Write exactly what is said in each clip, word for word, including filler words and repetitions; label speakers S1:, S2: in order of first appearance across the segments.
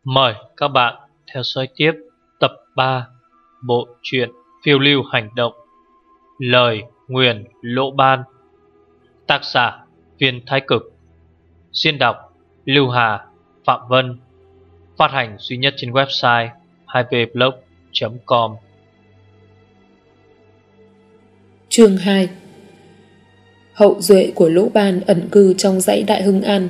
S1: Mời các bạn theo dõi tiếp tập ba bộ truyện phiêu lưu hành động Lời Nguyền Lỗ Ban. Tác giả Viên Thái Cực. Xuyên đọc Lưu Hà, Phạm Vân. Phát hành duy nhất trên website hai v blog chấm com.
S2: Chương hai. Hậu duệ của Lỗ Ban ẩn cư trong dãy Đại Hưng An.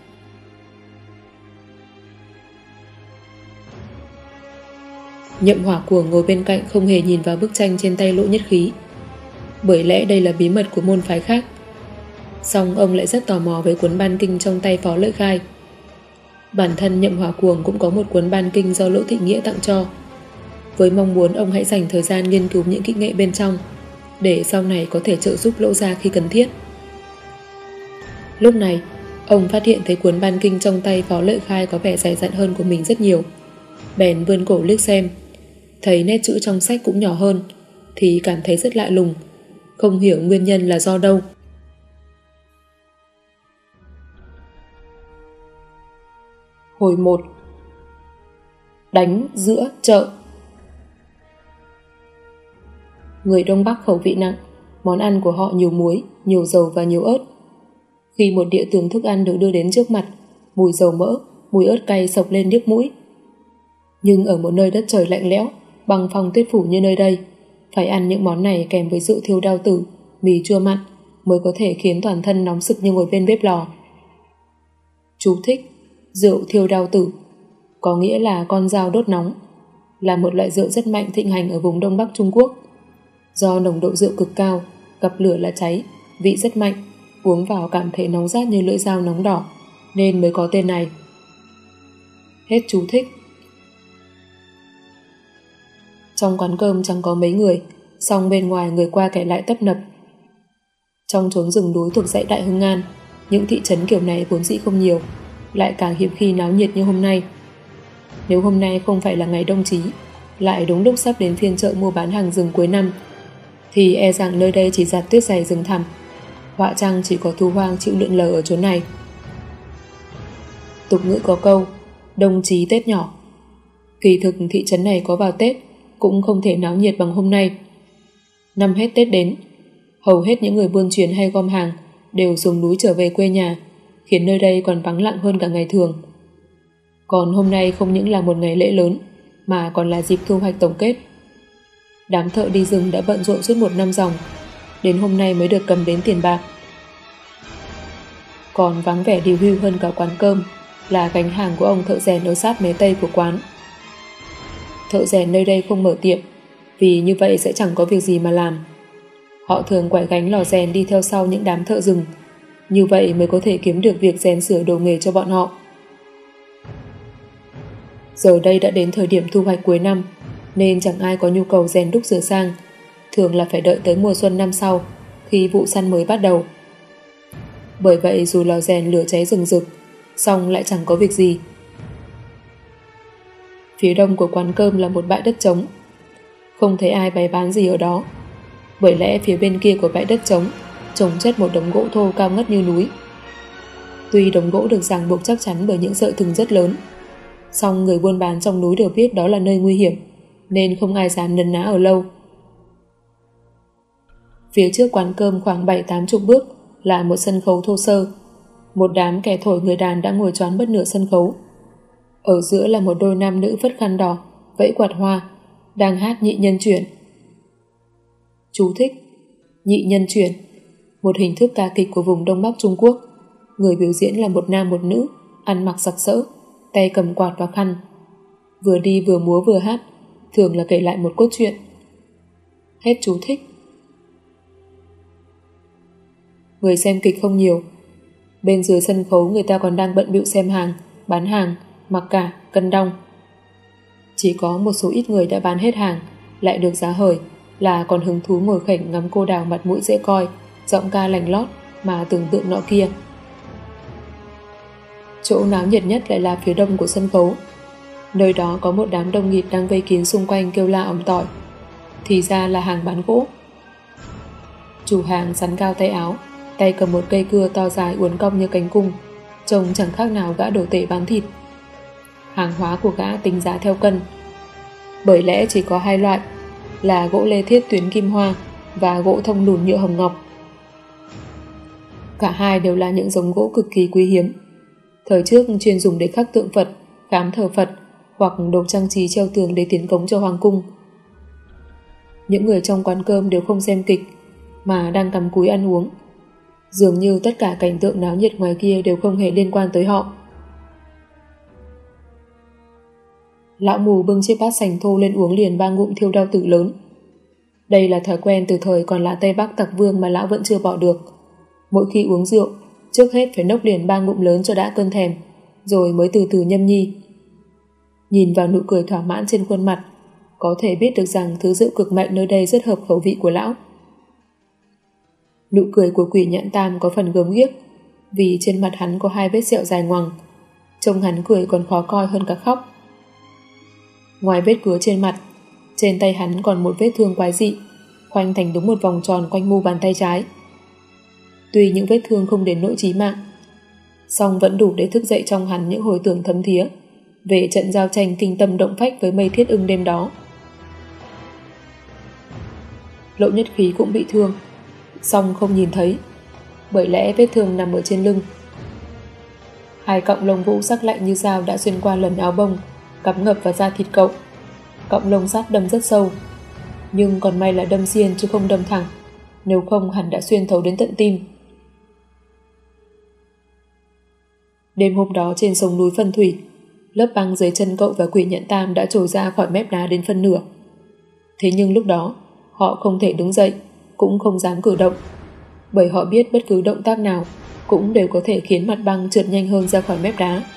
S2: Nhậm Hỏa Cuồng ngồi bên cạnh không hề nhìn vào bức tranh trên tay Lỗ Nhất Khí, bởi lẽ đây là bí mật của môn phái khác. Song ông lại rất tò mò với cuốn ban kinh trong tay Phó Lợi Khai. Bản thân Nhậm Hỏa Cuồng cũng có một cuốn ban kinh do Lỗ Thị Nghĩa tặng cho, với mong muốn ông hãy dành thời gian nghiên cứu những kỹ nghệ bên trong, để sau này có thể trợ giúp Lỗ gia khi cần thiết. Lúc này, ông phát hiện thấy cuốn ban kinh trong tay Phó Lợi Khai có vẻ dày dặn hơn của mình rất nhiều. Bèn vươn cổ liếc xem, thấy nét chữ trong sách cũng nhỏ hơn, thì cảm thấy rất lạ lùng, không hiểu nguyên nhân là do đâu. Hồi một. Đánh giữa chợ. Người Đông Bắc khẩu vị nặng, món ăn của họ nhiều muối, nhiều dầu và nhiều ớt. Khi một đĩa tường thức ăn được đưa đến trước mặt, mùi dầu mỡ, mùi ớt cay xộc lên điếc mũi. Nhưng ở một nơi đất trời lạnh lẽo, băng phong tuyết phủ như nơi đây, phải ăn những món này kèm với rượu thiêu đao tử, mì chua mặn mới có thể khiến toàn thân nóng sực như ngồi bên bếp lò. Chú thích: rượu thiêu đao tử có nghĩa là con dao đốt nóng, là một loại rượu rất mạnh thịnh hành ở vùng Đông Bắc Trung Quốc. Do nồng độ rượu cực cao, gặp lửa là cháy, vị rất mạnh, uống vào cảm thấy nóng rát như lưỡi dao nóng đỏ, nên mới có tên này. Hết chú thích. Trong quán cơm chẳng có mấy người, song bên ngoài người qua kẻ lại tấp nập. Trong chốn rừng núi thuộc dãy Đại Hưng An, những thị trấn kiểu này vốn dĩ không nhiều, lại càng hiếm khi náo nhiệt như hôm nay. Nếu hôm nay không phải là ngày đông chí, lại đúng lúc sắp đến phiên chợ mua bán hàng rừng cuối năm, thì e rằng nơi đây chỉ giặt tuyết dày rừng thẳm, họa chăng chỉ có thú hoang chịu lượn lờ ở chốn này. Tục ngữ có câu đông chí Tết nhỏ. Kỳ thực thị trấn này có vào Tết cũng không thể náo nhiệt bằng hôm nay. Năm hết Tết đến, hầu hết những người buôn chuyển hay gom hàng đều xuống núi trở về quê nhà, khiến nơi đây còn vắng lặng hơn cả ngày thường. Còn hôm nay không những là một ngày lễ lớn, mà còn là dịp thu hoạch tổng kết. Đám thợ đi rừng đã bận rộn suốt một năm ròng, đến hôm nay mới được cầm đến tiền bạc. Còn vắng vẻ điều hưu hơn cả quán cơm là gánh hàng của ông thợ rèn ở sát mé tây của quán. Thợ rèn nơi đây không mở tiệm, vì như vậy sẽ chẳng có việc gì mà làm. Họ thường quải gánh lò rèn đi theo sau những đám thợ rừng, như vậy mới có thể kiếm được việc rèn sửa đồ nghề cho bọn họ. Giờ đây đã đến thời điểm thu hoạch cuối năm, nên chẳng ai có nhu cầu rèn đúc sửa sang, thường là phải đợi tới mùa xuân năm sau, khi vụ săn mới bắt đầu. Bởi vậy dù lò rèn lửa cháy rừng rực, song lại chẳng có việc gì. Phía đông của quán cơm là một bãi đất trống, không thấy ai bày bán gì ở đó, bởi lẽ phía bên kia của bãi đất trống chồng chất một đống gỗ thô cao ngất như núi. Tuy đống gỗ được ràng buộc chắc chắn bởi những sợi thừng rất lớn, song người buôn bán trong núi đều biết đó là nơi nguy hiểm, nên không ai dám nấn ná ở lâu. Phía trước quán cơm khoảng bảy tám chục bước là một sân khấu thô sơ. Một đám kẻ thổi người đàn đã ngồi choán bất nửa sân khấu. Ở giữa là một đôi nam nữ vất khăn đỏ, vẫy quạt hoa, đang hát nhị nhân chuyển. Chú thích: nhị nhân chuyển, một hình thức ca kịch của vùng Đông Bắc Trung Quốc. Người biểu diễn là một nam một nữ, ăn mặc sặc sỡ, tay cầm quạt và khăn. Vừa đi vừa múa vừa hát, thường là kể lại một cốt truyện. Hết chú thích. Người xem kịch không nhiều. Bên dưới sân khấu người ta còn đang bận bịu xem hàng, bán hàng, mặc cả, cân đong. Chỉ có một số ít người đã bán hết hàng, lại được giá hời, là còn hứng thú ngồi khểnh ngắm cô đào mặt mũi dễ coi, giọng ca lành lót mà tưởng tượng nọ kia. Chỗ náo nhiệt nhất lại là phía đông của sân khấu. Nơi đó có một đám đông nghịt đang vây kín xung quanh kêu la ỏm tỏi. Thì ra là hàng bán gỗ. Chủ hàng sắn cao tay áo, tay cầm một cây cưa to dài uốn cong như cánh cung, trông chẳng khác nào gã đồ tể bán thịt. hàng hóa của gã tính giá theo cân. Bởi lẽ chỉ có hai loại là gỗ lê thiết tuyến kim hoa và gỗ thông lùn nhựa hồng ngọc. Cả hai đều là những giống gỗ cực kỳ quý hiếm. Thời trước chuyên dùng để khắc tượng Phật, khám thờ Phật hoặc đồ trang trí treo tường để tiến cống cho hoàng cung. Những người trong quán cơm đều không xem kịch mà đang cắm cúi ăn uống. Dường như tất cả cảnh tượng náo nhiệt ngoài kia đều không hề liên quan tới họ. Lão mù bưng chiếc bát sành thô lên uống liền ba ngụm thiêu đau tử lớn. Đây là thói quen từ thời còn là Tây Bắc Tặc Vương mà lão vẫn chưa bỏ được. Mỗi khi uống rượu, trước hết phải nốc liền ba ngụm lớn cho đã cơn thèm, rồi mới từ từ nhâm nhi. Nhìn vào nụ cười thỏa mãn trên khuôn mặt, có thể biết được rằng thứ rượu cực mạnh nơi đây rất hợp khẩu vị của lão. Nụ cười của Quỷ Nhãn Tam có phần gớm ghiếc, vì trên mặt hắn có hai vết sẹo dài ngoằng, trông hắn cười còn khó coi hơn cả khóc. Ngoài vết cứa trên mặt, trên tay hắn còn một vết thương quái dị, khoanh thành đúng một vòng tròn quanh mu bàn tay trái. Tuy những vết thương không đến nỗi chí mạng, song vẫn đủ để thức dậy trong hắn những hồi tưởng thấm thía về trận giao tranh kinh tâm động phách với Mây Thiết Ưng đêm đó. Lộ Nhất Khí cũng bị thương, song không nhìn thấy, bởi lẽ vết thương nằm ở trên lưng. Hai cọng lông vũ sắc lạnh như dao đã xuyên qua lần áo bông, cắm ngập vào da thịt cậu. Cọng lông sắt đâm rất sâu, nhưng còn may là đâm xiên chứ không đâm thẳng, nếu không hẳn đã xuyên thấu đến tận tim. Đêm hôm đó trên sông núi Phân Thủy, lớp băng dưới chân cậu và Quỷ Nhẫn Tam đã trồi ra khỏi mép đá đến phân nửa. Thế nhưng lúc đó, họ không thể đứng dậy, cũng không dám cử động, bởi họ biết bất cứ động tác nào cũng đều có thể khiến mặt băng trượt nhanh hơn ra khỏi mép đá.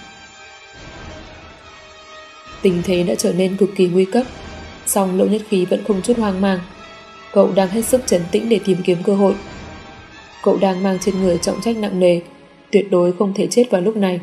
S2: Tình thế đã trở nên cực kỳ nguy cấp, song Lộ Nhất Khí vẫn không chút hoang mang. Cậu đang hết sức trấn tĩnh để tìm kiếm cơ hội. Cậu đang mang trên người trọng trách nặng nề, tuyệt đối không thể chết vào lúc này.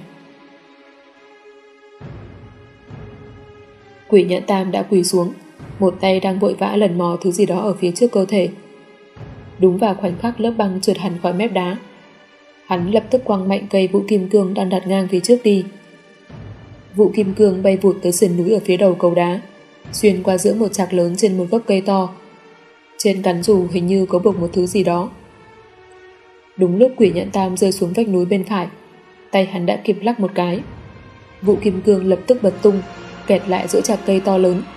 S2: Quỷ Nhẫn Tam đã quỳ xuống, một tay đang vội vã lần mò thứ gì đó ở phía trước cơ thể. Đúng vào khoảnh khắc lớp băng trượt hẳn khỏi mép đá, hắn lập tức quăng mạnh cây vũ kim cương đang đặt ngang phía trước đi. Vũ kim cương bay vụt tới sườn núi ở phía đầu cầu đá, xuyên qua giữa một trạc lớn trên một gốc cây to. Trên cán dù hình như có buộc một thứ gì đó. Đúng lúc Quỷ Nhẫn Tam rơi xuống vách núi bên phải, tay hắn đã kịp lắc một cái. Vũ kim cương lập tức bật tung, kẹt lại giữa trạc cây to lớn.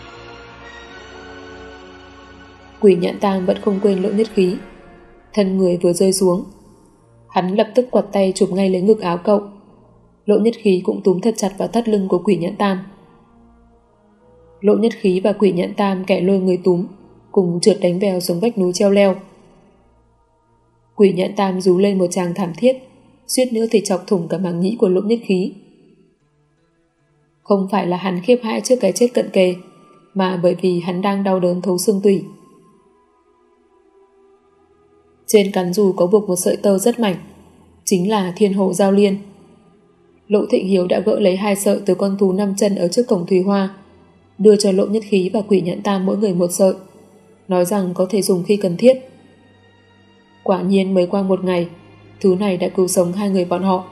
S2: Quỷ Nhẫn Tam vẫn không quên Lộ Nhất Khí. Thân người vừa rơi xuống, hắn lập tức quặt tay chụp ngay lấy ngực áo cậu. Lộ Nhất Khí cũng túm thật chặt vào thắt lưng của Quỷ Nhẫn Tam. Lộ Nhất Khí và Quỷ Nhẫn Tam kẻ lôi người túm, cùng trượt đánh vèo xuống vách núi treo leo. Quỷ Nhẫn Tam rú lên một tràng thảm thiết, suýt nữa thì chọc thủng cả màng nhĩ của Lộ Nhất Khí. Không phải là hắn khiếp hãi trước cái chết cận kề, mà bởi vì hắn đang đau đớn thấu xương tủy. Trên cán dù có buộc một sợi tơ rất mảnh, chính là Thiên Hồ Giao Liên. Lộ Thịnh Hiếu đã gỡ lấy hai sợi từ con thú năm chân ở trước cổng Thùy Hoa, đưa cho Lộ Nhất Khí và Quỷ Nhẫn Tam mỗi người một sợi, nói rằng có thể dùng khi cần thiết. Quả nhiên mới qua một ngày, thứ này đã cứu sống hai người bọn họ.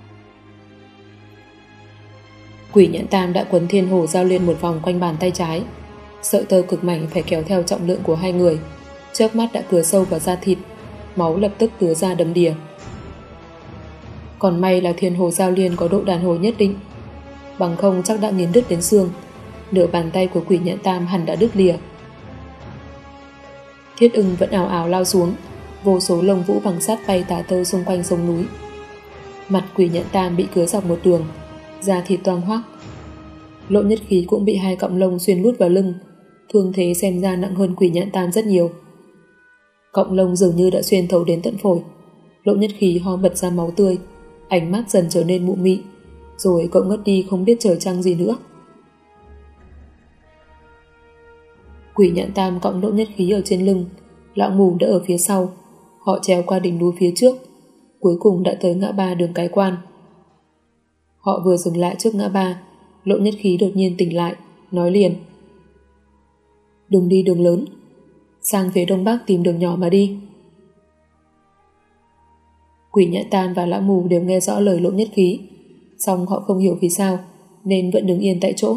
S2: Quỷ Nhẫn Tam đã quấn Thiên Hồ Giao Liên một vòng quanh bàn tay trái. Sợi tơ cực mảnh phải kéo theo trọng lượng của hai người, chớp mắt đã cứa sâu vào da thịt, máu lập tức tứa ra đầm đìa. Còn may là Thiên Hồ Giao Liên có độ đàn hồi nhất định, bằng không chắc đã nghiến đứt đến xương, nửa bàn tay của Quỷ Nhẫn Tam hẳn đã đứt lìa. Thiết Ưng vẫn ào ào lao xuống, vô số lông vũ bằng sắt bay tả tơi xung quanh sông núi. Mặt Quỷ Nhẫn Tam bị cứa dọc một đường, da thịt toang hoác. Lộ Nhất Khí cũng bị hai cọng lông xuyên lút vào lưng, thương thế xem ra nặng hơn Quỷ Nhẫn Tam rất nhiều. Cọng lông dường như đã xuyên thấu đến tận phổi. Lộ Nhất Khí ho bật ra máu tươi, ánh mắt dần trở nên mụ mị, rồi cậu ngất đi không biết trời trăng gì nữa. Quỷ Nhẫn Tam cõng Lộ Nhất Khí ở trên lưng, lão mù đỡ ở phía sau. Họ trèo qua đỉnh núi phía trước, cuối cùng đã tới ngã ba đường Cái Quan. Họ vừa dừng lại trước ngã ba, Lộ Nhất Khí đột nhiên tỉnh lại, nói liền: "Đừng đi đường lớn, sang phía đông bắc tìm đường nhỏ mà đi." Quỷ Nhẫn Tam và lão mù đều nghe rõ lời Lộ Nhất Khí, song họ không hiểu vì sao nên vẫn đứng yên tại chỗ.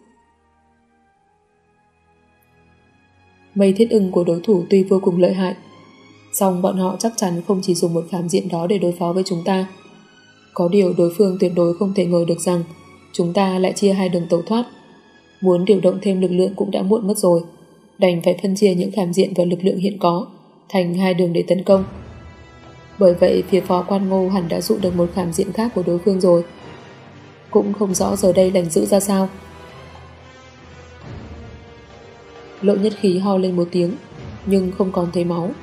S2: Mây thiết ưng của đối thủ tuy vô cùng lợi hại, song bọn họ chắc chắn không chỉ dùng một phàm diện đó để đối phó với chúng ta. Có điều đối phương tuyệt đối không thể ngờ được rằng chúng ta lại chia hai đường tẩu thoát. Muốn điều động thêm lực lượng cũng đã muộn mất rồi, đành phải phân chia những phàm diện và lực lượng hiện có thành hai đường để tấn công. Bởi vậy phía Phó Quan Ngô hẳn đã dụ được một phàm diện khác của đối phương rồi. Cũng không rõ giờ đây lành giữ ra sao. Lộ Nhất Khí ho lên một tiếng, nhưng không còn thấy máu.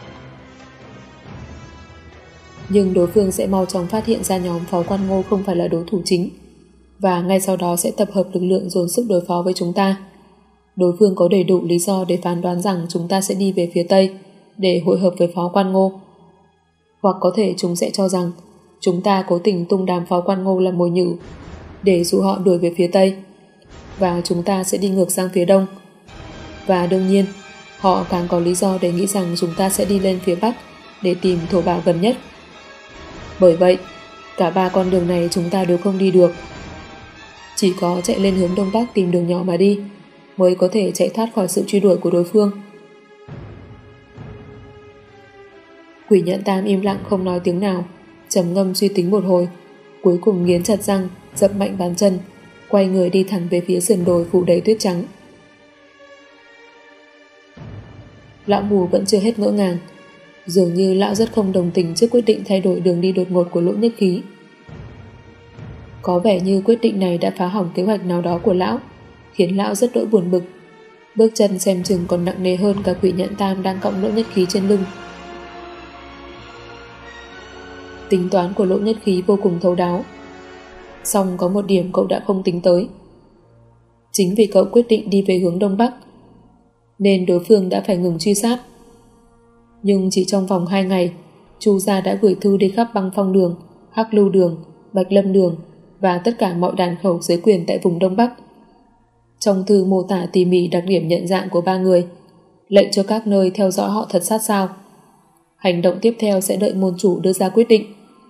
S2: Nhưng đối phương sẽ mau chóng phát hiện ra nhóm Phó Quan Ngô không phải là đối thủ chính, và ngay sau đó sẽ tập hợp lực lượng dồn sức đối phó với chúng ta. Đối phương có đầy đủ lý do để phán đoán rằng chúng ta sẽ đi về phía Tây để hội hợp với Phó Quan Ngô. Hoặc có thể chúng sẽ cho rằng chúng ta cố tình tung đám Phó Quan Ngô làm mồi nhử để dụ họ đuổi về phía Tây, và chúng ta sẽ đi ngược sang phía Đông. Và đương nhiên, họ càng có lý do để nghĩ rằng chúng ta sẽ đi lên phía Bắc để tìm thổ bảo gần nhất. Bởi vậy, cả ba con đường này chúng ta đều không đi được. Chỉ có chạy lên hướng Đông Bắc tìm đường nhỏ mà đi mới có thể chạy thoát khỏi sự truy đuổi của đối phương. Quỷ Nhẫn Tam im lặng không nói tiếng nào, trầm ngâm suy tính một hồi, cuối cùng nghiến chặt răng, dậm mạnh bàn chân, quay người đi thẳng về phía sườn đồi phủ đầy tuyết trắng. Lão mù vẫn chưa hết ngỡ ngàng, dường như lão rất không đồng tình trước quyết định thay đổi đường đi đột ngột của Lỗ Nhất Khí. Có vẻ như quyết định này đã phá hỏng kế hoạch nào đó của lão, khiến lão rất đỗi buồn bực. Bước chân xem chừng còn nặng nề hơn cả Quỷ Nhẫn Tam đang cõng Lỗ Nhất Khí trên lưng. Tính toán của Lỗ Nhất Khí vô cùng thấu đáo, song có một điểm cậu đã không tính tới. Chính vì cậu quyết định đi về hướng Đông Bắc, nên đối phương đã phải ngừng truy sát. Nhưng chỉ trong vòng hai ngày, Chu gia đã gửi thư đi khắp Băng Phong Đường, Hắc Lưu Đường, Bạch Lâm Đường và tất cả mọi đàn khẩu dưới quyền tại vùng Đông Bắc. Trong thư mô tả tỉ mỉ đặc điểm nhận dạng của ba người, lệnh cho các nơi theo dõi họ thật sát sao. Hành động tiếp theo sẽ đợi môn chủ đưa ra quyết định.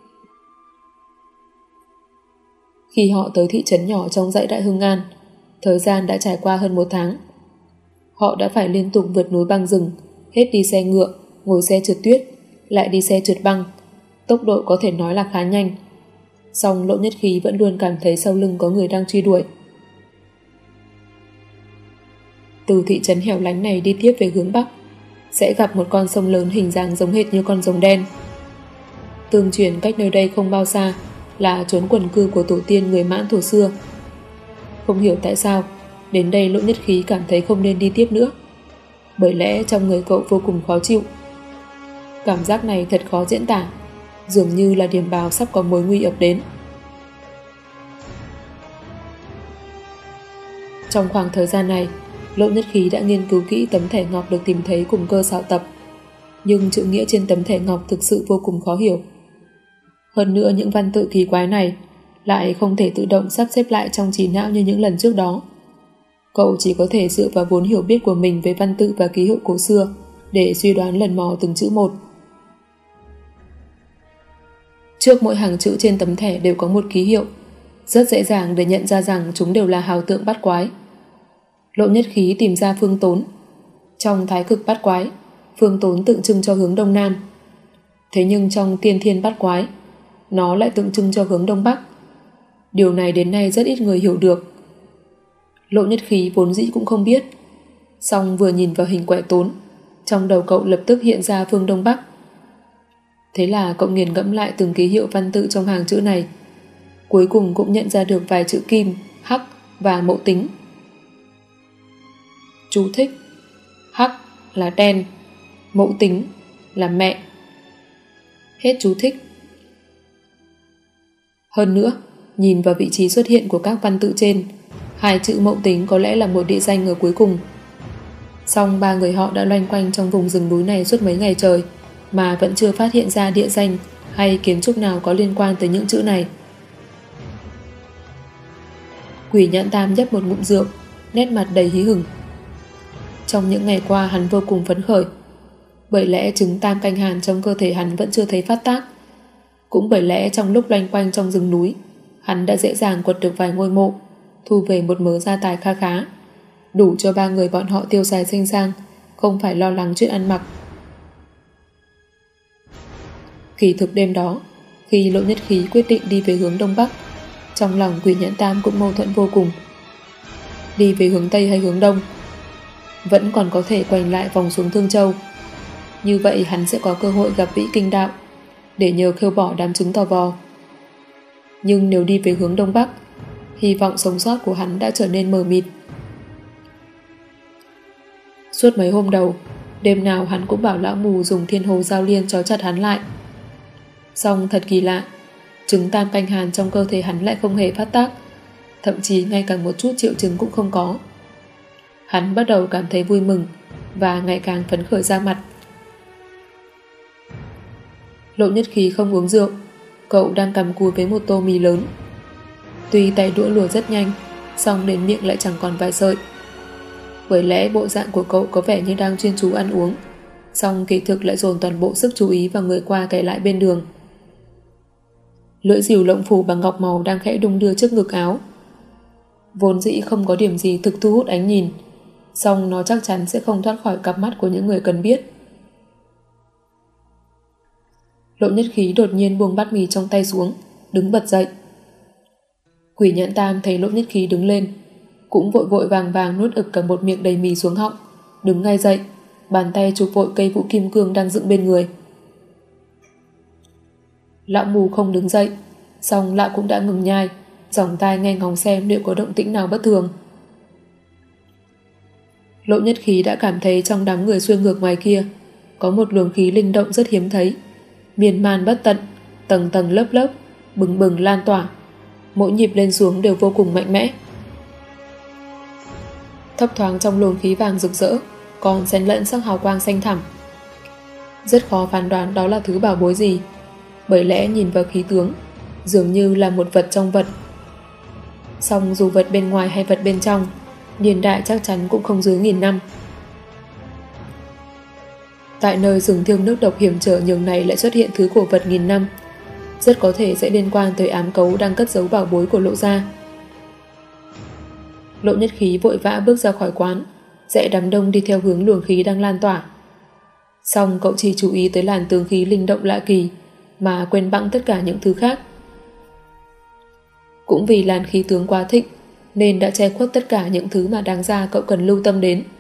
S2: Khi họ tới thị trấn nhỏ trong dãy Đại Hưng An, thời gian đã trải qua hơn một tháng. Họ đã phải liên tục vượt núi băng rừng, hết đi xe ngựa, ngồi xe trượt tuyết, lại đi xe trượt băng. Tốc độ có thể nói là khá nhanh. Song Lỗ Nhất Khí vẫn luôn cảm thấy sau lưng có người đang truy đuổi. Từ thị trấn hẻo lánh này đi tiếp về hướng Bắc, sẽ gặp một con sông lớn hình dáng giống hệt như con rồng đen. Tương truyền cách nơi đây không bao xa là chốn quần cư của tổ tiên người Mãn thuở xưa. Không hiểu tại sao, đến đây Lỗ Nhất Khí cảm thấy không nên đi tiếp nữa, bởi lẽ trong người cậu vô cùng khó chịu. Cảm giác này thật khó diễn tả, dường như là điểm báo sắp có mối nguy ập đến. Trong khoảng thời gian này, Lỗ Nhất Khí đã nghiên cứu kỹ tấm thẻ ngọc được tìm thấy cùng cơ xạo tập, nhưng chữ nghĩa trên tấm thẻ ngọc thực sự vô cùng khó hiểu. Hơn nữa những văn tự kỳ quái này lại không thể tự động sắp xếp lại trong trí não như những lần trước đó. Cậu chỉ có thể dựa vào vốn hiểu biết của mình về văn tự và ký hiệu cổ xưa để suy đoán lần mò từng chữ một. Trước mỗi hàng chữ trên tấm thẻ đều có một ký hiệu, rất dễ dàng để nhận ra rằng chúng đều là hào tượng bát quái. Lỗ Nhất Khí tìm ra phương tốn. Trong thái cực bát quái, phương tốn tượng trưng cho hướng Đông Nam. Thế nhưng trong tiên thiên bát quái, nó lại tượng trưng cho hướng Đông Bắc. Điều này đến nay rất ít người hiểu được. Lỗ Nhất Khí vốn dĩ cũng không biết, song vừa nhìn vào hình quẻ tốn, trong đầu cậu lập tức hiện ra phương Đông Bắc. Thế là cậu nghiền ngẫm lại từng ký hiệu văn tự trong hàng chữ này, cuối cùng cũng nhận ra được vài chữ kim, hắc và mậu tính. Chú thích: hắc là đen, mậu tính là mẹ. Hết chú thích. Hơn nữa, nhìn vào vị trí xuất hiện của các văn tự trên, hai chữ mậu tính có lẽ là một địa danh ở cuối cùng. Song ba người họ đã loanh quanh trong vùng rừng núi này suốt mấy ngày trời mà vẫn chưa phát hiện ra địa danh hay kiến trúc nào có liên quan tới những chữ này. Quỷ Nhẫn Tam nhấp một ngụm rượu, nét mặt đầy hí hửng. Trong những ngày qua hắn vô cùng phấn khởi, bởi lẽ trứng tam canh hàn trong cơ thể hắn vẫn chưa thấy phát tác. Cũng bởi lẽ trong lúc loanh quanh trong rừng núi, hắn đã dễ dàng quật được vài ngôi mộ, thu về một mớ gia tài kha khá, đủ cho ba người bọn họ tiêu xài xinh sang, không phải lo lắng chuyện ăn mặc. Kỳ thực đêm đó, khi Lộ Nhất Khí quyết định đi về hướng Đông Bắc, trong lòng Quỷ Nhãn Tam cũng mâu thuẫn vô cùng. Đi về hướng Tây hay hướng Đông? Vẫn còn có thể quay lại vòng xuống Thương Châu. Như vậy hắn sẽ có cơ hội gặp Vĩ Kinh Đạo để nhờ khêu bỏ đám trứng tò vò. Nhưng nếu đi về hướng Đông Bắc, hy vọng sống sót của hắn đã trở nên mờ mịt. Suốt mấy hôm đầu, đêm nào hắn cũng bảo lão mù dùng thiên hồ giao liên trói chặt hắn lại. Song thật kỳ lạ, trứng tam canh hàn trong cơ thể hắn lại không hề phát tác, thậm chí ngay cả một chút triệu chứng cũng không có. Hắn bắt đầu cảm thấy vui mừng và ngày càng phấn khởi ra mặt. Lộ Nhất Khí không uống rượu, cậu đang cầm cùi với một tô mì lớn. Tuy tay đũa lùa rất nhanh, song đến miệng lại chẳng còn vài sợi. Bởi lẽ bộ dạng của cậu có vẻ như đang chuyên chú ăn uống, song kỳ thực lại dồn toàn bộ sức chú ý vào người qua kẻ lại bên đường. Lưỡi rìu lộng phủ bằng ngọc màu đang khẽ đung đưa trước ngực áo. Vốn dĩ không có điểm gì thực thu hút ánh nhìn, song nó chắc chắn sẽ không thoát khỏi cặp mắt của những người cần biết. Lộ Nhất Khí đột nhiên buông bát mì trong tay xuống, đứng bật dậy. Quỷ Nhãn Tam thấy Lộ Nhất Khí đứng lên, cũng vội vội vàng vàng nuốt ực cả một miệng đầy mì xuống họng, đứng ngay dậy, bàn tay chụp vội cây vũ kim cương đang dựng bên người. Lão mù không đứng dậy, song lão cũng đã ngừng nhai, dòng tai nghe ngóng xem liệu có động tĩnh nào bất thường. Lộ Nhất Khí đã cảm thấy trong đám người xuôi ngược ngoài kia có một luồng khí linh động rất hiếm thấy, miên man bất tận, tầng tầng lớp lớp, bừng bừng lan tỏa, mỗi nhịp lên xuống đều vô cùng mạnh mẽ. Thấp thoáng trong luồng khí vàng rực rỡ còn xen lẫn sắc hào quang xanh thẳm. Rất khó phán đoán đó là thứ bảo bối gì, bởi lẽ nhìn vào khí tướng dường như là một vật trong vật. Song dù vật bên ngoài hay vật bên trong, niên đại chắc chắn cũng không dưới nghìn năm. Tại nơi rừng thiêng nước độc hiểm trở nhường này lại xuất hiện thứ cổ vật nghìn năm, rất có thể sẽ liên quan tới ám cấu đang cất giấu bảo bối của Lộ gia. Lộ Nhất Khí vội vã bước ra khỏi quán, rẽ đám đông đi theo hướng luồng khí đang lan tỏa. Song cậu chỉ chú ý tới làn tướng khí linh động lạ kỳ mà quên bẵng tất cả những thứ khác. Cũng vì làn khí tướng quá thịnh nên đã che khuất tất cả những thứ mà đáng ra cậu cần lưu tâm đến.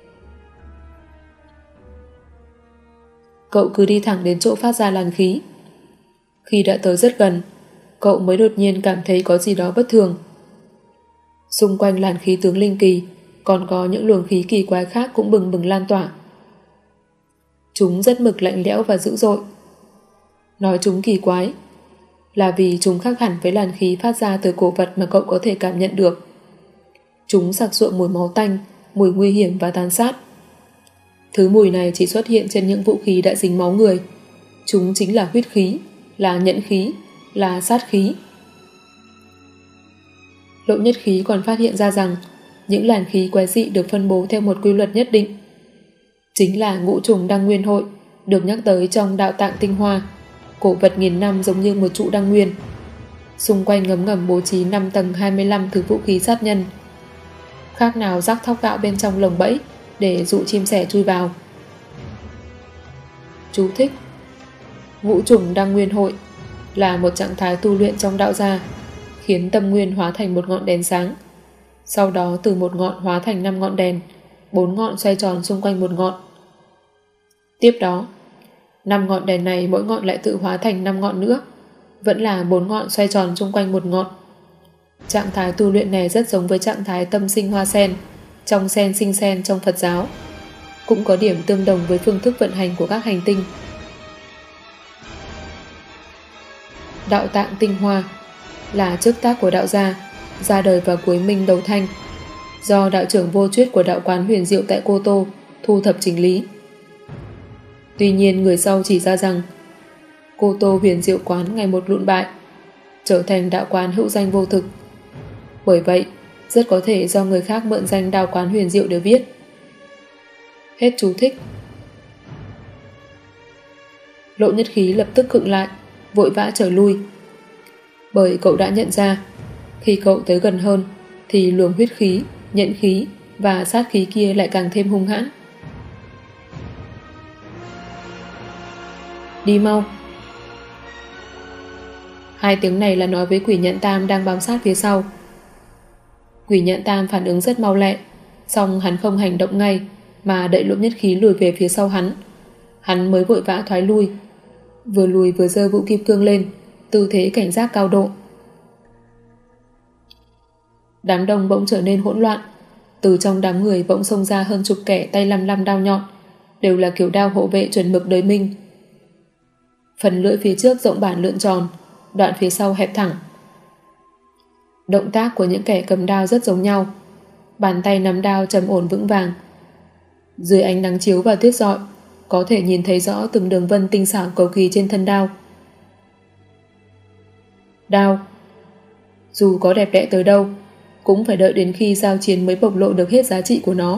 S2: Cậu cứ đi thẳng đến chỗ phát ra làn khí. Khi đã tới rất gần, cậu mới đột nhiên cảm thấy có gì đó bất thường. Xung quanh làn khí tướng linh kỳ còn có những luồng khí kỳ quái khác cũng bừng bừng lan tỏa. Chúng rất mực lạnh lẽo và dữ dội. Nói chúng kỳ quái là vì chúng khác hẳn với làn khí phát ra từ cổ vật mà cậu có thể cảm nhận được. Chúng sặc sụa mùi máu tanh, mùi nguy hiểm và tàn sát. Thứ mùi này chỉ xuất hiện trên những vũ khí đã dính máu người. Chúng chính là huyết khí, là nhẫn khí, là sát khí. Lộ Nhất Khí còn phát hiện ra rằng những làn khí quái dị được phân bố theo một quy luật nhất định. Chính là ngũ trùng đăng nguyên hội được nhắc tới trong đạo tạng tinh hoa, cổ vật nghìn năm giống như một trụ đăng nguyên. Xung quanh ngấm ngầm bố trí năm tầng hai mươi lăm thứ vũ khí sát nhân, khác nào rắc thóc gạo bên trong lồng bẫy để dụ chim sẻ chui vào. Chú thích: ngũ trùng đăng nguyên hội là một trạng thái tu luyện trong đạo gia, khiến tâm nguyên hóa thành một ngọn đèn sáng, sau đó từ một ngọn hóa thành năm ngọn đèn, bốn ngọn xoay tròn xung quanh một ngọn. Tiếp đó, năm ngọn đèn này mỗi ngọn lại tự hóa thành năm ngọn nữa, vẫn là bốn ngọn xoay tròn xung quanh một ngọn. Trạng thái tu luyện này rất giống với trạng thái tâm sinh hoa sen, trong sen sinh sen trong Phật giáo, cũng có điểm tương đồng với phương thức vận hành của các hành tinh. Đạo tạng tinh hoa là chức tác của đạo gia, ra đời vào cuối Minh đầu Thanh, do đạo trưởng Vô Chuyết của đạo quán Huyền Diệu tại Cô Tô thu thập chỉnh lý. Tuy nhiên người sau chỉ ra rằng Cô Tô Huyền Diệu quán ngày một lụn bại, trở thành đạo quán hữu danh vô thực. Bởi vậy, rất có thể do người khác mượn danh đạo quán Huyền Diệu để viết. Hết chú thích. Lộ Nhất Khí lập tức khựng lại, vội vã trở lui. bởi cậu đã nhận ra khi cậu tới gần hơn thì luồng huyết khí, nhẫn khí và sát khí kia lại càng thêm hung hãn. Đi mau. Hai tiếng này là nói với Quỷ Nhẫn Tam đang bám sát phía sau. Quỷ Nhẫn Tam phản ứng rất mau lẹ, song hắn không hành động ngay mà đợi Lỗ Nhất Khí lùi về phía sau hắn. Hắn mới vội vã thoái lui, vừa lùi vừa giơ vũ kim cương lên, tư thế cảnh giác cao độ. Đám đông bỗng trở nên hỗn loạn, từ trong đám người bỗng xông ra hơn chục kẻ tay lăm lăm đao nhọn, đều là kiểu đao hộ vệ chuẩn mực đời Minh. Phần lưỡi phía trước rộng bản lượn tròn, đoạn phía sau hẹp thẳng. Động tác của những kẻ cầm đao rất giống nhau, bàn tay nắm đao trầm ổn vững vàng. Dưới ánh nắng chiếu và tuyết rọi, có thể nhìn thấy rõ từng đường vân tinh xảo cầu kỳ trên thân đao. Đao, dù có đẹp đẽ tới đâu, cũng phải đợi đến khi giao chiến mới bộc lộ được hết giá trị của nó.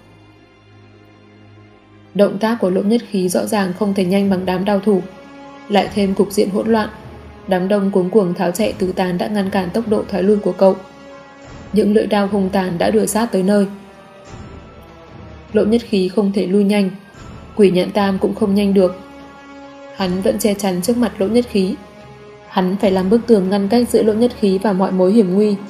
S2: Động tác của Lỗ Nhất Khí rõ ràng không thể nhanh bằng đám đao thủ, lại thêm cục diện hỗn loạn, đám đông cuống cuồng tháo chạy tứ tán đã ngăn cản tốc độ thoái lui của cậu. Những lưỡi đao hung tàn đã đuổi sát tới nơi. Lỗ Nhất Khí không thể lui nhanh, Quỷ Nhẫn Tam cũng không nhanh được. Hắn vẫn che chắn trước mặt Lỗ Nhất Khí. Hắn phải làm bức tường ngăn cách giữa Lỗ Nhất Khí và mọi mối hiểm nguy.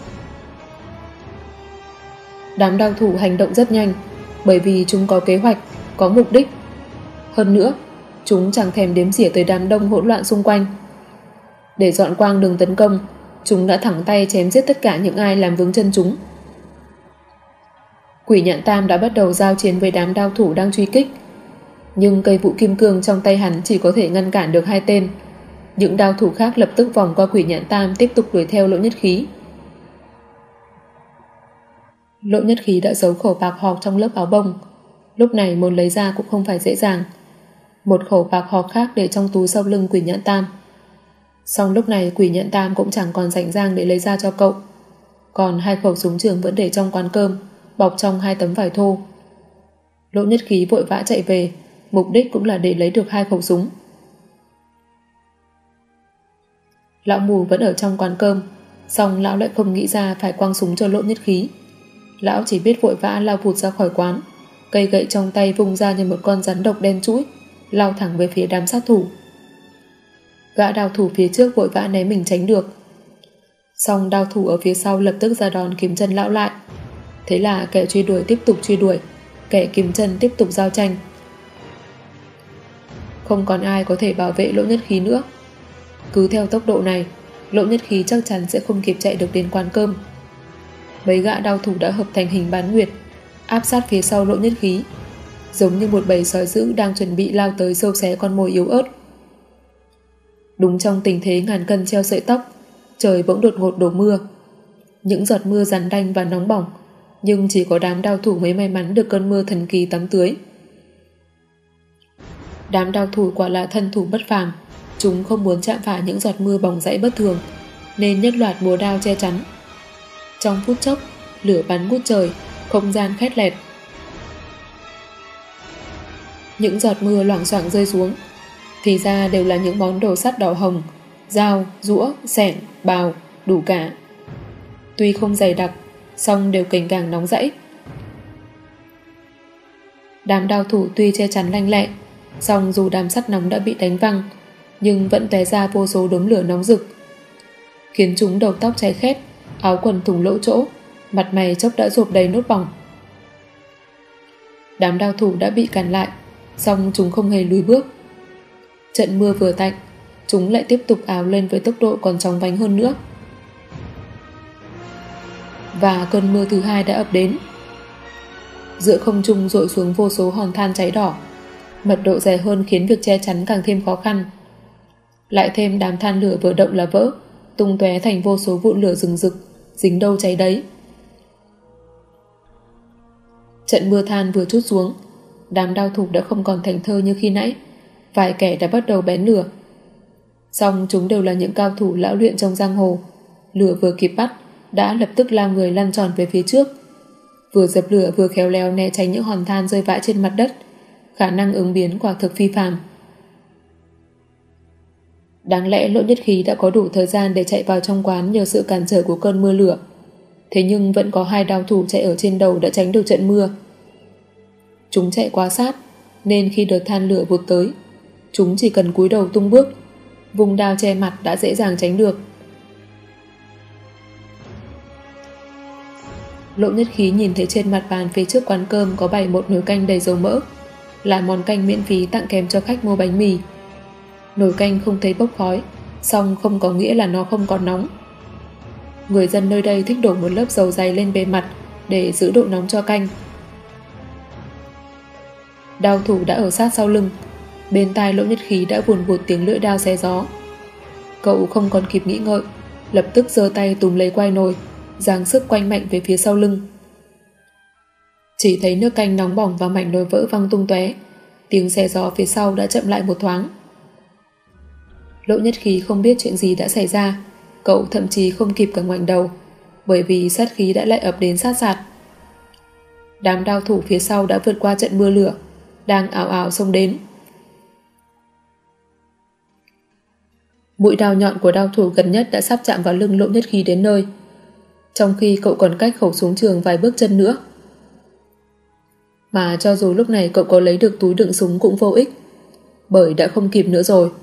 S2: Đám đao thủ hành động rất nhanh, bởi vì chúng có kế hoạch, có mục đích. Hơn nữa, chúng chẳng thèm đếm xỉa tới đám đông hỗn loạn xung quanh. Để dọn quang đường tấn công, chúng đã thẳng tay chém giết tất cả những ai làm vướng chân chúng. Quỷ Nhẫn Tam đã bắt đầu giao chiến với đám đao thủ đang truy kích, nhưng cây vũ kim cương trong tay hắn chỉ có thể ngăn cản được hai tên. Những đao thủ khác lập tức vòng qua Quỷ Nhẫn Tam tiếp tục đuổi theo Lỗ Nhất Khí. Lỗ Nhất Khí đã giấu khẩu bạc học trong lớp áo bông, lúc này muốn lấy ra cũng không phải dễ dàng. Một khẩu bạc học khác để trong túi sau lưng Quỷ Nhẫn Tam. Song lúc này Quỷ Nhẫn Tam cũng chẳng còn rảnh rang để lấy ra cho cậu. Còn hai khẩu súng trường vẫn để trong quán cơm, bọc trong hai tấm vải thô. Lỗ Nhất Khí vội vã chạy về, mục đích cũng là để lấy được hai khẩu súng. Lão mù vẫn ở trong quán cơm, song lão lại không nghĩ ra phải quăng súng cho Lỗ Nhất Khí. Lão chỉ biết vội vã lao vụt ra khỏi quán, cây gậy trong tay vung ra như một con rắn độc đen trũi, lao thẳng về phía đám sát thủ. Gã đao thủ phía trước vội vã né mình tránh được, song đao thủ ở phía sau lập tức ra đòn kìm chân lão lại. Thế là kẻ truy đuổi tiếp tục truy đuổi, kẻ kìm chân tiếp tục giao tranh. Không còn ai có thể bảo vệ Lỗ Nhất Khí nữa. Cứ theo tốc độ này, Lỗ Nhất Khí chắc chắn sẽ không kịp chạy được đến quán cơm. Mấy gã đao thủ đã hợp thành hình bán nguyệt, áp sát phía sau Lỗ Nhất Khí, giống như một bầy sói dữ đang chuẩn bị lao tới sâu xé con mồi yếu ớt. Đúng trong tình thế ngàn cân treo sợi tóc, trời bỗng đột ngột đổ mưa. Những giọt mưa rắn đanh và nóng bỏng, nhưng chỉ có đám đao thủ mới may mắn được cơn mưa thần kỳ tắm tưới. Đám đao thủ quả là thân thủ bất phàm, chúng không muốn chạm phải những giọt mưa bỏng rãy bất thường, nên nhất loạt múa đao che chắn. Trong phút chốc, lửa bắn ngút trời, không gian khét lẹt. Những giọt mưa loảng xoảng rơi xuống, thì ra đều là những món đồ sắt đỏ hồng, dao, rũa, xẻng, bào, đủ cả. Tuy không dày đặc, song đều cành càng nóng rẫy. Đám đao thủ tuy che chắn lanh lẹ, song dù đám sắt nóng đã bị đánh văng, nhưng vẫn tóe ra vô số đốm lửa nóng rực, khiến chúng đầu tóc cháy khét, áo quần thủng lỗ chỗ, mặt mày chốc đã rộp đầy nốt bỏng. Đám đao thủ đã bị cản lại, song chúng không hề lùi bước. Trận mưa vừa tạnh, chúng lại tiếp tục ào lên với tốc độ còn chóng vánh hơn nữa. Và cơn mưa thứ hai đã ập đến. Giữa không trung dội xuống vô số hòn than cháy đỏ, mật độ dày hơn khiến việc che chắn càng thêm khó khăn. Lại thêm đám than lửa vừa động là vỡ, tung tóe thành vô số vụn lửa rừng rực, dính đâu cháy đấy. Trận mưa than vừa trút xuống, đám đao thủ đã không còn thành thơ như khi nãy, vài kẻ đã bắt đầu bén lửa. Song chúng đều là những cao thủ lão luyện trong giang hồ, lửa vừa kịp bắt đã lập tức lao người lăn tròn về phía trước, vừa dập lửa vừa khéo léo né tránh những hòn than rơi vãi trên mặt đất. Khả năng ứng biến quả thực phi phàm. Đáng lẽ Lỗ Nhất Khí đã có đủ thời gian để chạy vào trong quán nhờ sự cản trở của cơn mưa lửa. Thế nhưng vẫn có hai đao thủ chạy ở trên đầu đã tránh được trận mưa. Chúng chạy quá sát, nên khi đợt than lửa vụt tới, chúng chỉ cần cúi đầu tung bước, vùng đao che mặt đã dễ dàng tránh được. Lỗ Nhất Khí nhìn thấy trên mặt bàn phía trước quán cơm có bày một nồi canh đầy dầu mỡ, là món canh miễn phí tặng kèm cho khách mua bánh mì. Nồi canh không thấy bốc khói, song không có nghĩa là nó không còn nóng. Người dân nơi đây thích đổ một lớp dầu dày lên bề mặt để giữ độ nóng cho canh. Đao thủ đã ở sát sau lưng, bên tai Lỗ Nhất Khí đã vùn vụt tiếng lưỡi đao xé gió. Cậu không còn kịp nghĩ ngợi, lập tức giơ tay túm lấy quai nồi, giáng sức quanh mạnh về phía sau lưng. Chỉ thấy nước canh nóng bỏng và mảnh nồi vỡ văng tung tóe, tiếng xé gió phía sau đã chậm lại một thoáng. Lỗ Nhất Khí không biết chuyện gì đã xảy ra, cậu thậm chí không kịp cả ngoảnh đầu, bởi vì sát khí đã lại ập đến sát sạt. Đám đao thủ phía sau đã vượt qua trận mưa lửa, đang ảo ảo xông đến. Mũi đao nhọn của đao thủ gần nhất đã sắp chạm vào lưng Lỗ Nhất Khí đến nơi, trong khi cậu còn cách khẩu súng trường vài bước chân nữa. Mà cho dù lúc này cậu có lấy được túi đựng súng cũng vô ích, bởi đã không kịp nữa rồi.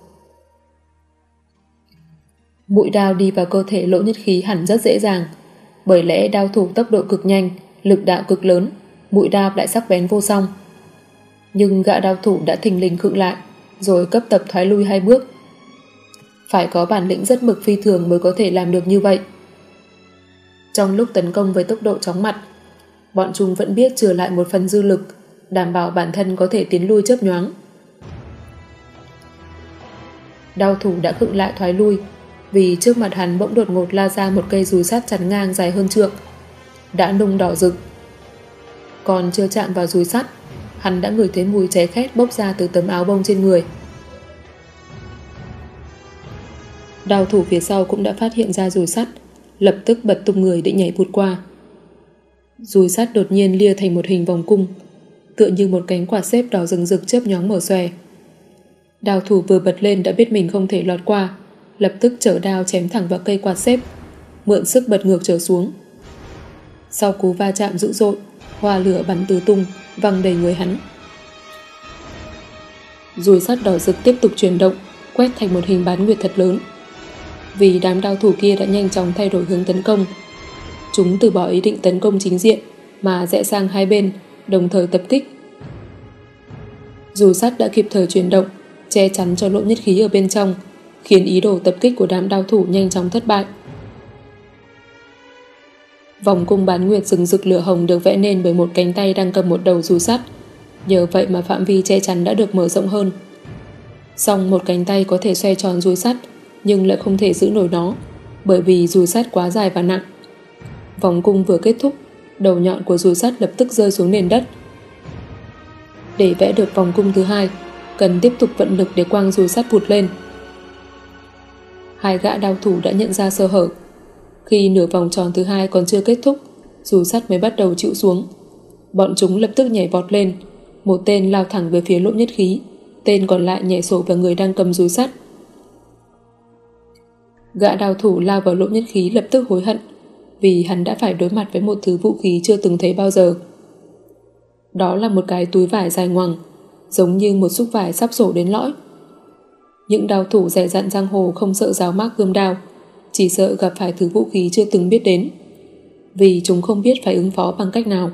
S2: Mũi đao đi vào cơ thể Lỗ Nhất Khí hẳn rất dễ dàng, bởi lẽ đao thủ tốc độ cực nhanh, lực đạo cực lớn, mũi đao lại sắc bén vô song. Nhưng gã đao thủ đã thình lình khựng lại, rồi cấp tập thoái lui hai bước. Phải có bản lĩnh rất mực phi thường mới có thể làm được như vậy. Trong lúc tấn công với tốc độ chóng mặt, bọn chúng vẫn biết chừa lại một phần dư lực, đảm bảo bản thân có thể tiến lui chớp nhoáng. Đao thủ đã khựng lại thoái lui, vì trước mặt hắn bỗng đột ngột la ra một cây dùi sắt chắn ngang dài hơn trượng, đã nung đỏ rực. Còn chưa chạm vào dùi sắt, hắn đã ngửi thấy mùi cháy khét bốc ra từ tấm áo bông trên người. Đao thủ phía sau cũng đã phát hiện ra dùi sắt, lập tức bật tung người định nhảy vụt qua. Dùi sắt đột nhiên lia thành một hình vòng cung, tựa như một cánh quạt xếp đỏ rừng rực chớp nhoáng mở xòe. Đao thủ vừa bật lên đã biết mình không thể lọt qua, lập tức chở đao chém thẳng vào cây quạt xếp, mượn sức bật ngược trở xuống. Sau cú va chạm dữ dội, hoa lửa bắn tứ tung, văng đầy người hắn. Dùi sắt đỏ rực tiếp tục chuyển động, quét thành một hình bán nguyệt thật lớn. Vì đám đao thủ kia đã nhanh chóng thay đổi hướng tấn công, chúng từ bỏ ý định tấn công chính diện mà rẽ sang hai bên, đồng thời tập kích. Dùi sắt đã kịp thời chuyển động, che chắn cho Lỗ Nhất Khí ở bên trong, khiến ý đồ tập kích của đám đao thủ nhanh chóng thất bại. Vòng cung bán nguyệt rừng rực lửa hồng được vẽ nên bởi một cánh tay đang cầm một đầu dùi sắt, nhờ vậy mà phạm vi che chắn đã được mở rộng hơn. Song một cánh tay có thể xoay tròn dùi sắt, nhưng lại không thể giữ nổi nó, bởi vì dùi sắt quá dài và nặng. Vòng cung vừa kết thúc, đầu nhọn của dùi sắt lập tức rơi xuống nền đất. Để vẽ được vòng cung thứ hai, cần tiếp tục vận lực để quăng dùi sắt vụt lên. Hai gã đao thủ đã nhận ra sơ hở. Khi nửa vòng tròn thứ hai còn chưa kết thúc, dùi sắt mới bắt đầu chịu xuống. Bọn chúng lập tức nhảy vọt lên, một tên lao thẳng về phía Lỗ Nhất Khí, tên còn lại nhảy sổ vào người đang cầm dùi sắt. Gã đao thủ lao vào Lỗ Nhất Khí lập tức hối hận, vì hắn đã phải đối mặt với một thứ vũ khí chưa từng thấy bao giờ. Đó là một cái túi vải dài ngoằng, giống như một xúc vải sắp sổ đến lõi. Những đao thủ dày dặn giang hồ không sợ giáo mác gươm đao, chỉ sợ gặp phải thứ vũ khí chưa từng biết đến, vì chúng không biết phải ứng phó bằng cách nào.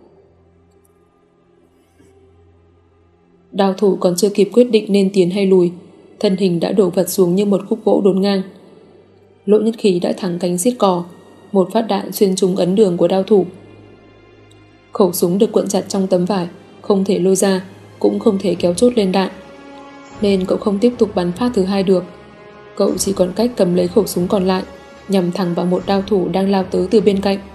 S2: Đao thủ còn chưa kịp quyết định nên tiến hay lùi, thân hình đã đổ vật xuống như một khúc gỗ đốn ngang. Lỗ Nhất Khí đã thẳng cánh xiết cò, một phát đạn xuyên trúng ấn đường của đao thủ. Khẩu súng được cuộn chặt trong tấm vải, không thể lôi ra, cũng không thể kéo chốt lên đạn, nên cậu không tiếp tục bắn phát thứ hai được. Cậu chỉ còn cách cầm lấy khẩu súng còn lại, nhằm thẳng vào một đao thủ đang lao tới từ bên cạnh.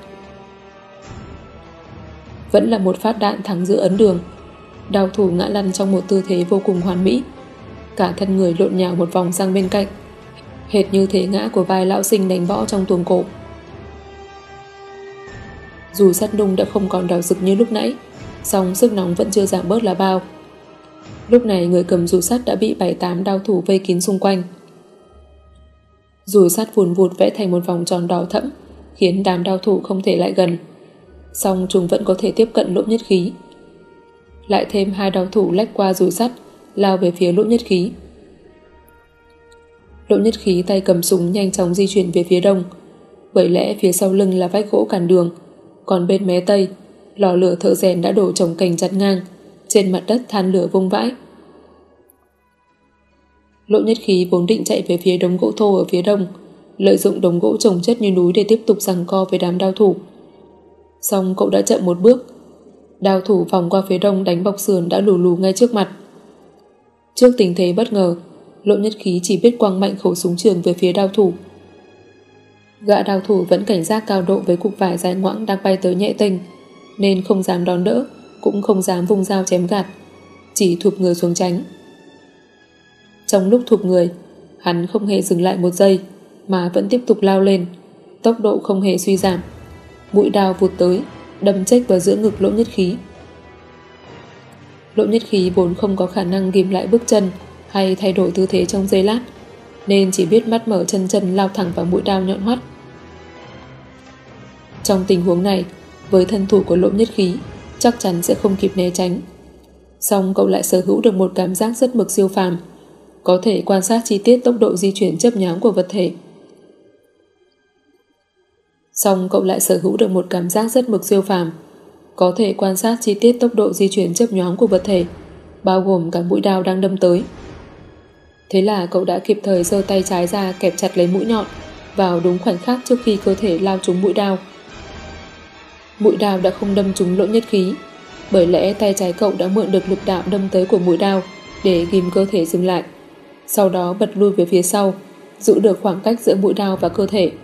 S2: Vẫn là một phát đạn thẳng giữa ấn đường. Đao thủ ngã lăn trong một tư thế vô cùng hoàn mỹ, cả thân người lộn nhào một vòng sang bên cạnh, hệt như thế ngã của vài lão sinh đánh võ trong tuồng cổ. Dù sắt nung đã không còn đỏ rực như lúc nãy, song sức nóng vẫn chưa giảm bớt là bao. Lúc này người cầm dùi sắt đã bị bảy tám đao thủ vây kín xung quanh. Dùi sắt vùn vụt vẽ thành một vòng tròn đỏ thẫm, khiến đám đao thủ không thể lại gần. Song chúng vẫn có thể tiếp cận Lỗ Nhất Khí. Lại thêm hai đao thủ lách qua dùi sắt, lao về phía Lỗ Nhất Khí. Lỗ Nhất Khí tay cầm súng nhanh chóng di chuyển về phía đông, bởi lẽ phía sau lưng là vách gỗ cản đường, còn bên mé tây, lò lửa thợ rèn đã đổ chồng cành chặt ngang, trên mặt đất than lửa vung vãi. Lỗ Nhất Khí vốn định chạy về phía đống gỗ thô ở phía đông, lợi dụng đống gỗ chồng chất như núi để tiếp tục giằng co với đám đao thủ. Song cậu đã chậm một bước. Đao thủ vòng qua phía đông đánh bọc sườn đã lù lù ngay trước mặt. Trước tình thế bất ngờ, Lỗ Nhất Khí chỉ biết quăng mạnh khẩu súng trường về phía đao thủ. Gã đao thủ vẫn cảnh giác cao độ với cục vải dài ngoãng đang bay tới nhẹ tênh, nên không dám đón đỡ, cũng không dám vung dao chém gạt, chỉ thụp người xuống tránh. Trong lúc thụp người, hắn không hề dừng lại một giây, mà vẫn tiếp tục lao lên, tốc độ không hề suy giảm. Mũi đao vụt tới, đâm chếch vào giữa ngực Lỗ Nhất Khí. Lỗ Nhất Khí vốn không có khả năng ghim lại bước chân hay thay đổi tư thế trong giây lát, nên chỉ biết mắt mở chân chân lao thẳng vào mũi đao nhọn hoắt. Trong tình huống này, với thân thủ của Lỗ Nhất Khí, chắc chắn sẽ không kịp né tránh. Song cậu lại sở hữu được một cảm giác rất mực siêu phàm, có thể quan sát chi tiết tốc độ di chuyển chớp nhoáng của vật thể. Song cậu lại sở hữu được một cảm giác rất mực siêu phàm, có thể quan sát chi tiết tốc độ di chuyển chớp nhoáng của vật thể, bao gồm cả mũi đao đang đâm tới. Thế là cậu đã kịp thời giơ tay trái ra kẹp chặt lấy mũi nhọn vào đúng khoảnh khắc trước khi cơ thể lao trúng mũi đao. Mũi đao đã không đâm trúng Lỗ Nhất Khí, bởi lẽ tay trái cậu đã mượn được lực đạo đâm tới của mũi đao để ghim cơ thể dừng lại, sau đó bật lui về phía sau, giữ được khoảng cách giữa mũi đao và cơ thể.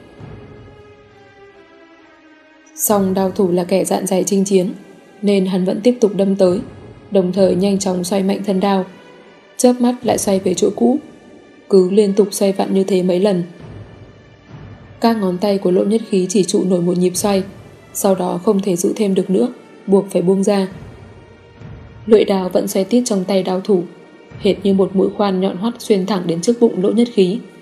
S2: Song đao thủ là kẻ dạn dày chinh chiến, nên hắn vẫn tiếp tục đâm tới, đồng thời nhanh chóng xoay mạnh thân đao, chớp mắt lại xoay về chỗ cũ, cứ liên tục xoay vặn như thế mấy lần. Các ngón tay của Lỗ Nhất Khí chỉ trụ nổi một nhịp xoay, sau đó không thể giữ thêm được nữa, buộc phải buông ra. Lưỡi đao vẫn xoay tít trong tay đao thủ, hệt như một mũi khoan nhọn hoắt xuyên thẳng đến trước bụng Lỗ Nhất Khí.